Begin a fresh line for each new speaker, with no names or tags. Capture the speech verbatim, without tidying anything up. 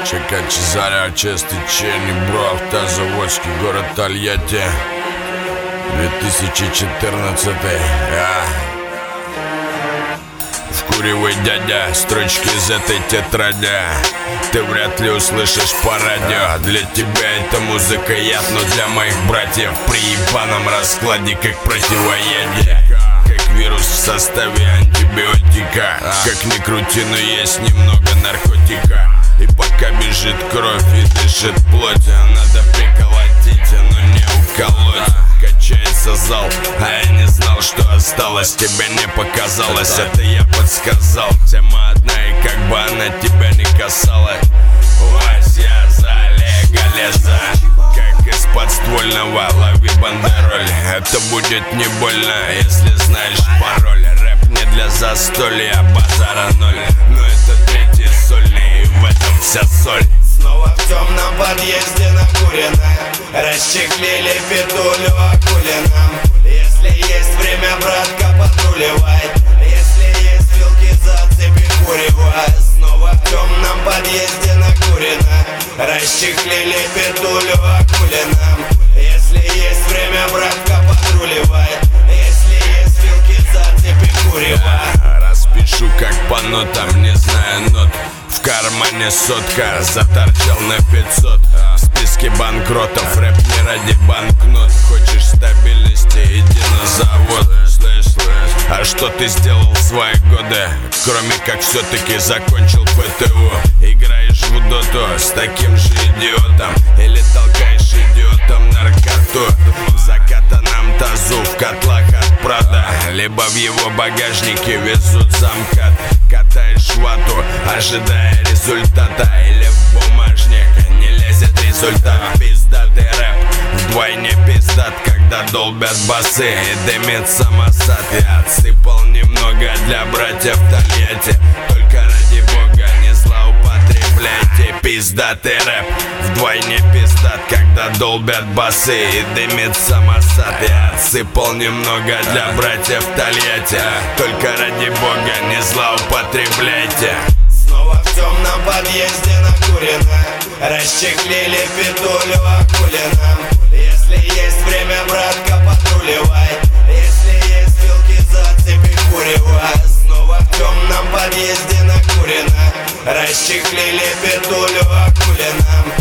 Чекачи, Заря, Честый, Чени, бро, автозаводский, город Тольятти, две тысячи четырнадцатый. а. Вкуривай, дядя, строчки из этой тетради ты вряд ли услышишь по радио. Для тебя эта музыка яд, но для моих братьев при ебаном раскладе как противоядие, как вирус в составе антибиотика. Как ни крути, но есть немного наркотика. И пока бежит кровь и дышит плоть, надо приколотить, но не уколоть. Качается зал, а я не знал, что осталось. Тебе не показалось, это я подсказал. Тема одна, и как бы она тебя не касалась. Вась, я за легализа, как из подствольного лови бандероль. Это будет не больно, если знаешь пароль. Рэп не для застолья, базара ноль. Но это третий сольный, и в этом вся соль.
Снова в темном подъезде накурено, расчехлили петулю Акулиным. Если есть время, братка, патруливай. Если есть вилки, зацепи курева. Снова в темном подъезде накурено, расчехлили петулю Акулиным. Если есть время, братка, патруливай. Если есть вилки, зацепи курева.
Распишу как по нотам, не знаю нот. В кармане сотка, заторчал на пятьсот. В списке банкротов, рэп не ради банкнот. Хочешь стабильности, иди на завод. Слышь, слышь, а что ты сделал в свои годы? Кроме как все-таки закончил ПТУ. Играешь в доту с таким же идиотом, или толкаешь идиотом наркоту в закатанном тазу, в котлах от Прада, либо в его багажнике везут замкат. Катаешь вату, ожидая результата, или в бумажник не лезет результат. Пиздатый рэп вдвойне пиздат, когда долбят басы и дымит самосад. Я отсыпал немного для братьев Тольятти, только ради бога не злоупотребляйте. Пиздатый рэп вдвойне пиздат, когда долбят басы и дымит самосад. Я отсыпал немного для братьев Тольятти, только ради бога не злоупотребляйте.
Снова в темном подъезде накурено, расчехлили петулю Акулиным. Если есть время, братка, патруливай. Если есть вилки, зацепи курева. Снова в темном подъезде накурено, расчехлили петулю Акулиным.